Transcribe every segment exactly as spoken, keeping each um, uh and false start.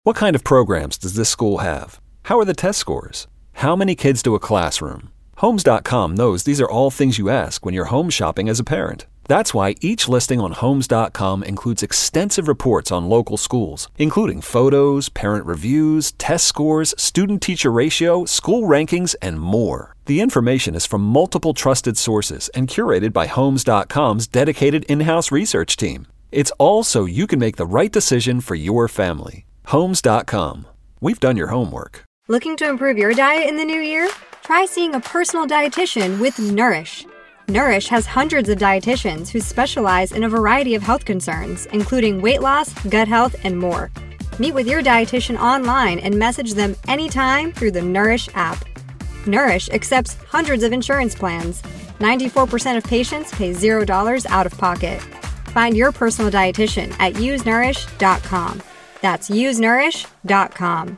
What kind of programs does this school have? How are the test scores? How many kids do a classroom? Homes dot com knows these are all things you ask when you're home shopping as a parent. That's why each listing on Homes dot com includes extensive reports on local schools, including photos, parent reviews, test scores, student-teacher ratio, school rankings, and more. The information is from multiple trusted sources and curated by Homes dot com's dedicated in-house research team. It's all so you can make the right decision for your family. Homes dot com. We've done your homework. Looking to improve your diet in the new year? Try seeing a personal dietitian with Nourish. Nourish has hundreds of dietitians who specialize in a variety of health concerns, including weight loss, gut health, and more. Meet with your dietitian online and message them anytime through the Nourish app. Nourish accepts hundreds of insurance plans. ninety-four percent of patients pay zero dollars out of pocket. Find your personal dietitian at use nourish dot com. That's use nourish dot com.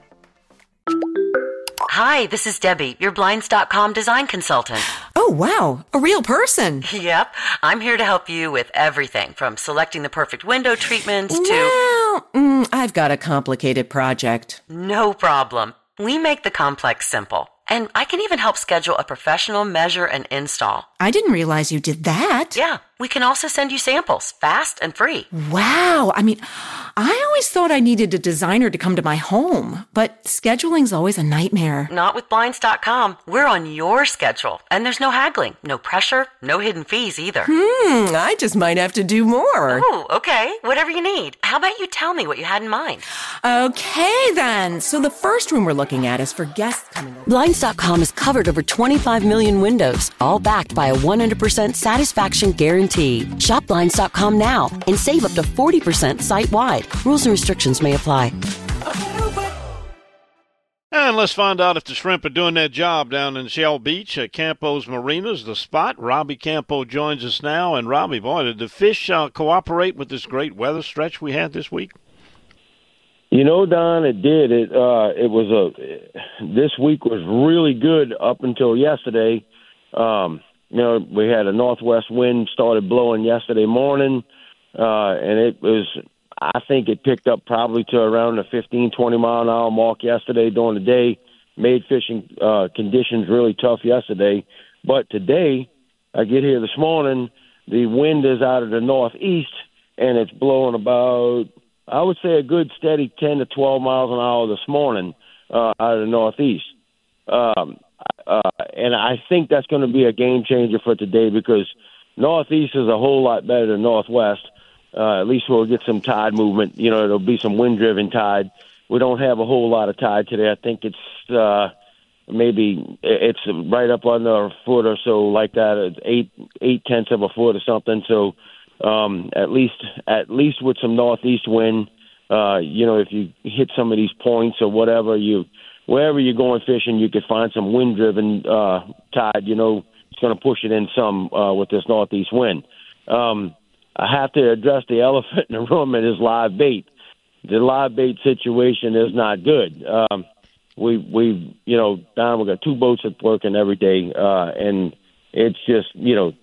Hi, this is Debbie, your Blinds dot com design consultant. Oh, wow, a real person. Yep, I'm here to help you with everything from selecting the perfect window treatments to... Well, mm, I've got a complicated project. No problem. We make the complex simple. And I can even help schedule a professional measure and install. I didn't realize you did that. Yeah, we can also send you samples, fast and free. Wow. I mean, I always thought I needed a designer to come to my home, but scheduling's always a nightmare. Not with Blinds dot com. We're on your schedule, and there's no haggling, no pressure, no hidden fees either. Hmm, I just might have to do more. Oh, okay. Whatever you need. How about you tell me what you had in mind? Okay, then. So the first room we're looking at is for guests coming over. Blinds dot com has covered over twenty-five million windows, all backed by a one hundred percent satisfaction guarantee. Shop Blinds dot com now and save up to forty percent site-wide. Rules and restrictions may apply. And let's find out if the shrimp are doing their job down in Shell Beach at Campo's Marina's the spot. Robbie Campo joins us now. And Robbie, boy, did the fish uh, cooperate with this great weather stretch we had this week? You know, Don, it did. It uh, it was a this week was really good up until yesterday. Um, you know, we had a northwest wind started blowing yesterday morning, uh, and it was. I think it picked up probably to around the fifteen, twenty mile an hour mark yesterday during the day. Made fishing uh, conditions really tough yesterday, but today I get here this morning. The wind is out of the northeast, and it's blowing about. I would say a good steady ten to twelve miles an hour this morning uh, out of the northeast. Um, uh, and I think that's going to be a game changer for today because northeast is a whole lot better than northwest. Uh, at least we'll get some tide movement. You know, there'll be some wind-driven tide. We don't have a whole lot of tide today. I think it's uh, maybe it's right up under a foot or so like that, it's eight, eight-tenths of a foot or something. So, Um, at least, at least with some northeast wind, uh, you know, if you hit some of these points or whatever, you, wherever you're going fishing, you could find some wind-driven uh, tide. You know, it's going to push it in some uh, with this northeast wind. Um, I have to address the elephant in the room. It is live bait. The live bait situation is not good. Um, we, we, you know, Don, we got two boats that's working every day, uh, and it's just, you know.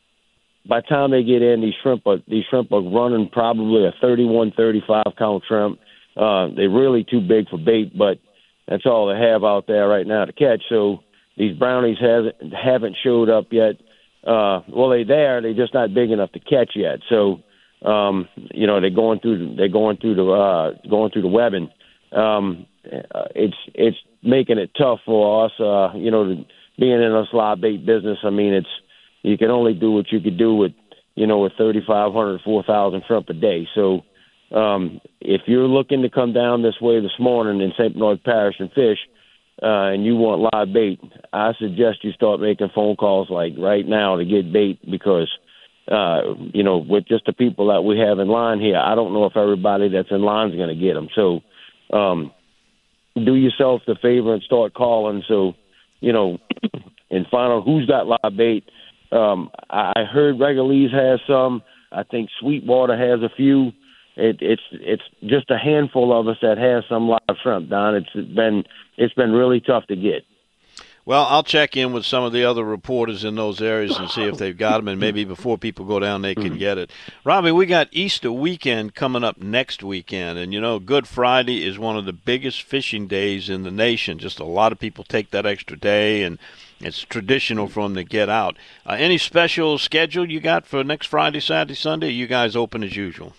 By the time they get in, these shrimp are these shrimp are running probably a thirty-one, thirty-five count shrimp. Uh, they're really too big for bait, but that's all they have out there right now to catch. So these brownies hasn't haven't showed up yet. Uh, well, they're there, they're just not big enough to catch yet. So um, you know they're going through they're going through the uh, going through the webbing. Um, it's it's making it tough for us. Uh, you know, being in a live bait business. I mean, it's you can only do what you could do with, you know, with thirty-five hundred, four thousand shrimp a day. So um, if you're looking to come down this way this morning in Saint Bernard Parish and fish, uh, and you want live bait, I suggest you start making phone calls like right now to get bait because, uh, you know, with just the people that we have in line here, I don't know if everybody that's in line is going to get them. So um, do yourself the favor and start calling so, you know, and find out who's got live bait. Um, I heard Regalies has some. I think Sweetwater has a few. It, it's it's just a handful of us that has some live shrimp, Don. It's been it's been really tough to get. Well, I'll check in with some of the other reporters in those areas and see if they've got them, and maybe before people go down they can get it. Robbie, we got Easter weekend coming up next weekend, and, you know, Good Friday is one of the biggest fishing days in the nation. Just a lot of people take that extra day, and it's traditional for them to get out. Uh, any special schedule you got for next Friday, Saturday, Sunday? Or you guys open as usual?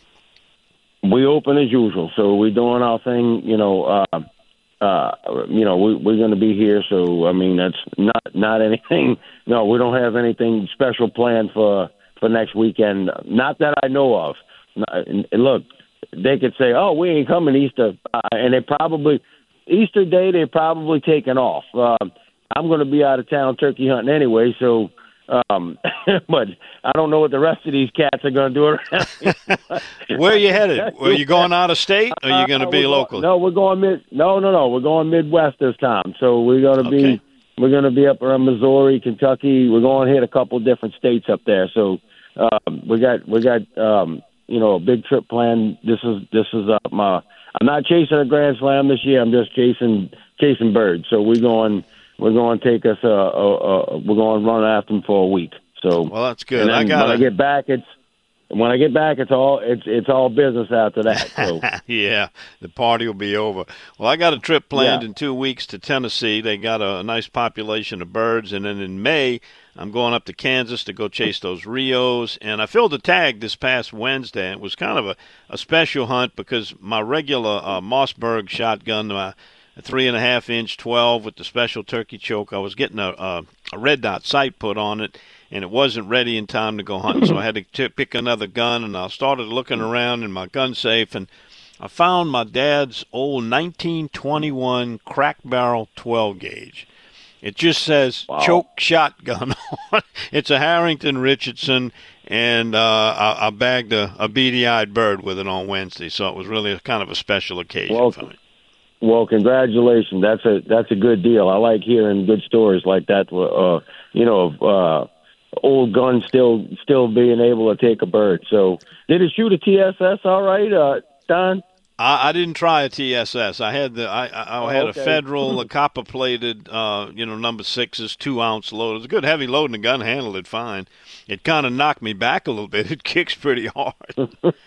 We open as usual, so we're doing our thing, you know, uh, Uh, you know, we, we're going to be here, so I mean, that's not not anything. No, we don't have anything special planned for for next weekend. Not that I know of. And look, they could say, "Oh, we ain't coming Easter," uh, and they probably Easter Day they're probably taking off. Uh, I'm going to be out of town turkey hunting anyway, so. Um, but I don't know what the rest of these cats are going to do around here. Where are you headed? Are you going out of state, or are you going to be uh, local? No, we're going mid. No, no, no. We're going Midwest this time. So we're going to Okay. be we're going to be up around Missouri, Kentucky. We're going to hit a couple of different states up there. So um, we got we got um, you know a big trip planned. This is this is uh, my. I'm not chasing a Grand Slam this year. I'm just chasing chasing birds. So we're going. We're going to take us. Uh, uh, uh, we're going to run after them for a week. So Well, that's good. and then I got when I get back, it's when I get back, it's all it's it's all business after that. So yeah, the party will be over. Well, I got a trip planned Yeah. in two weeks to Tennessee. They got a, a nice population of birds, and then in May, I'm going up to Kansas to go chase those Rios. And I filled a tag this past Wednesday. It was kind of a, a special hunt because my regular uh, Mossberg shotgun, my a three and a half inch twelve with the special turkey choke, I was getting a, a, a red dot sight put on it, and it wasn't ready in time to go hunting, so I had to t- pick another gun, and I started looking around in my gun safe, and I found my dad's old nineteen twenty-one crack barrel twelve gauge. It just says Wow. choke shotgun on it. It's a Harrington Richardson, and uh, I, I bagged a, a beady-eyed bird with it on Wednesday, so it was really a, kind of a special occasion Well, for me. Well, congratulations. That's a that's a good deal. I like hearing good stories like that. Uh, you know, of uh, old guns still still being able to take a bird. So, did it shoot a T S S all right, uh, Don? I, I didn't try a T S S. I had the I, I, I had okay. a Federal, a copper plated, uh, you know, number sixes, two ounce load. It was a good heavy load, and the gun handled it fine. It kind of knocked me back a little bit. It kicks pretty hard.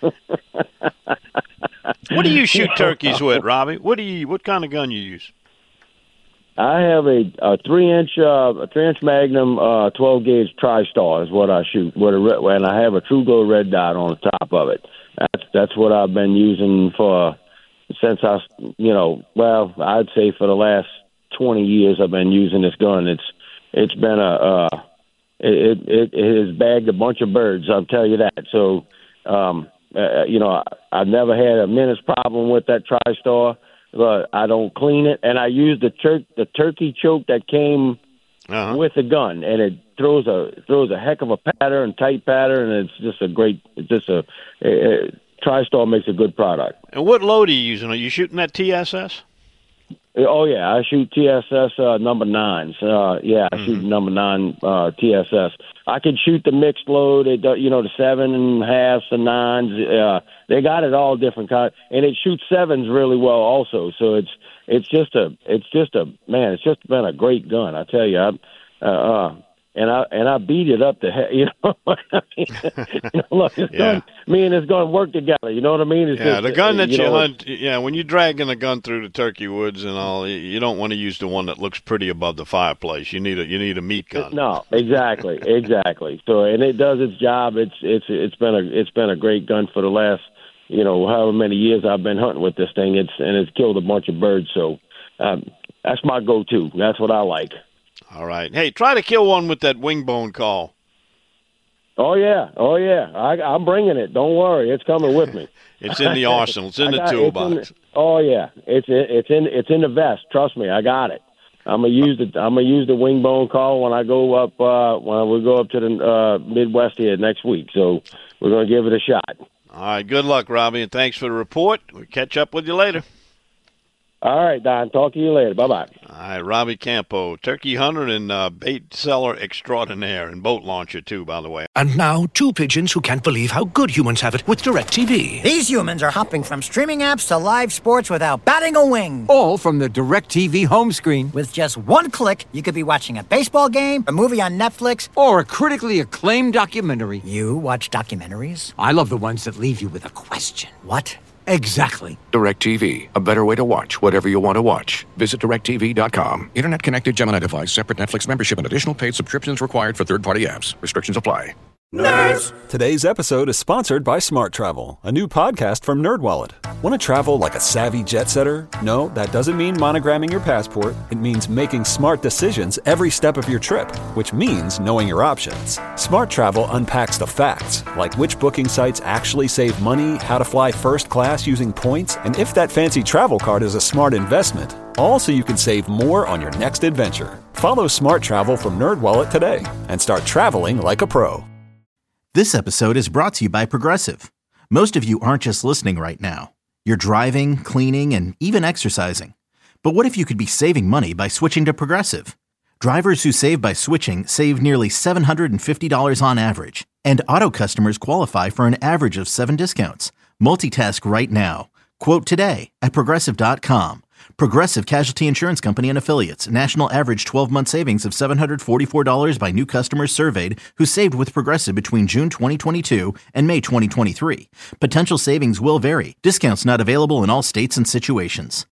What do you shoot turkeys with, Robbie? What do you? What kind of gun you use? I have a, a three inch uh, a three inch Magnum uh, twelve gauge TriStar is what I shoot. With a red, and I have a True Glow red dot on the top of it. That's that's what I've been using for since I you know well I'd say for the last twenty years I've been using this gun. It's it's been a uh, it, it it has bagged a bunch of birds. I'll tell you that. So. Um, Uh, you know, I, I've never had a minute's problem with that TriStar, but I don't clean it. And I use the, tur- the turkey choke that came Uh-huh. with the gun, and it throws a throws a heck of a pattern, tight pattern, and it's just a great. It's just a, a, a TriStar makes a good product. And what load are you using? Are you shooting that T S S? Oh yeah, I shoot T S S uh, number nines. Uh, yeah, I Mm-hmm. shoot number nine uh, T S S. I can shoot the mixed load. It, you know, the seven and halves, the nines. Uh, they got it all different kind, and it shoots sevens really well also. So it's it's just a it's just a man. It's just been a great gun. I tell you. I, uh, uh, and I and I beat it up to heck. You know, I mean, you know, look, it's Yeah. gun, me and it's gun work together. You know what I mean? It's Yeah, just, the gun that you, know, hunt, yeah, when you're dragging a gun through the turkey woods and all, you- you don't want to use the one that looks pretty above the fireplace. You need a you need a meat gun. No, exactly, exactly. So, and it does its job. It's it's it's been a it's been a great gun for the last you know however many years I've been hunting with this thing. It's and it's killed a bunch of birds. So, um, that's my go-to. That's what I like. All right. Hey, try to kill one with that wing bone call. Oh yeah, oh yeah. I, I'm bringing it. Don't worry, it's coming with me. It's in the arsenal. It's in I the got- toolbox. it's in- oh yeah, it's in, it's in it's in the vest. Trust me, I got it. I'm gonna use the I'm gonna use the wing bone call when I go up uh, when we go up to the uh, Midwest here next week. So we're gonna give it a shot. All right. Good luck, Robbie, and thanks for the report. We'll catch up with you later. All right, Don. Talk to you later. Bye-bye. All right, Robbie Campo, turkey hunter and uh, bait seller extraordinaire, and boat launcher, too, by the way. And now, two pigeons who can't believe how good humans have it with DirecTV. These humans are hopping from streaming apps to live sports without batting a wing. All from the DirecTV home screen. With just one click, you could be watching a baseball game, a movie on Netflix, or a critically acclaimed documentary. You watch documentaries? I love the ones that leave you with a question. What? Exactly. DirecTV. A better way to watch whatever you want to watch. Visit direct T V dot com. Internet connected Gemini device. Separate Netflix membership and additional paid subscriptions required for third-party apps. Restrictions apply. Nerds! Today's episode is sponsored by Smart Travel, a new podcast from NerdWallet. Want to travel like a savvy jet setter? No, that doesn't mean monogramming your passport. It means making smart decisions every step of your trip, which means knowing your options. Smart Travel unpacks the facts, like which booking sites actually save money, how to fly first class using points, and if that fancy travel card is a smart investment. All so you can save more on your next adventure. Follow Smart Travel from NerdWallet today and start traveling like a pro. This episode is brought to you by Progressive. Most of you aren't just listening right now. You're driving, cleaning, and even exercising. But what if you could be saving money by switching to Progressive? Drivers who save by switching save nearly seven hundred fifty dollars on average. And auto customers qualify for an average of seven discounts. Multitask right now. Quote today at Progressive dot com. Progressive Casualty Insurance Company and Affiliates. National average twelve-month savings of seven hundred forty-four dollars by new customers surveyed who saved with Progressive between June twenty twenty-two and May twenty twenty-three. Potential savings will vary. Discounts not available in all states and situations.